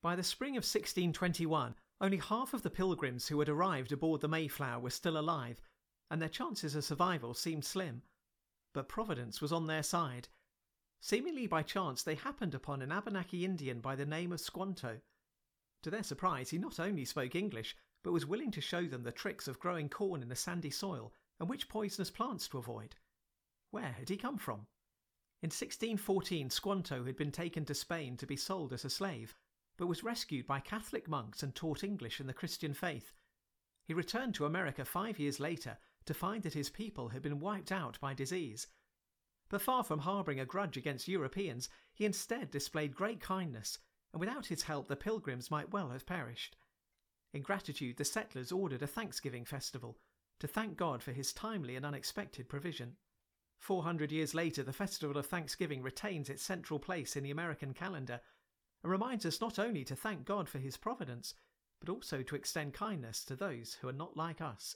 By the spring of 1621, only half of the pilgrims who had arrived aboard the Mayflower were still alive, and their chances of survival seemed slim. But Providence was on their side. Seemingly by chance, they happened upon an Abenaki Indian by the name of Squanto. To their surprise, he not only spoke English, but was willing to show them the tricks of growing corn in a sandy soil and which poisonous plants to avoid. Where had he come from? In 1614, Squanto had been taken to Spain to be sold as a slave, but was rescued by Catholic monks and taught English and the Christian faith. He returned to America 5 years later to find that his people had been wiped out by disease. But far from harbouring a grudge against Europeans, he instead displayed great kindness, and without his help the pilgrims might well have perished. In gratitude, the settlers ordered a Thanksgiving festival to thank God for his timely and unexpected provision. 400 years later, the festival of Thanksgiving retains its central place in the American calendar and reminds us not only to thank God for his providence, but also to extend kindness to those who are not like us.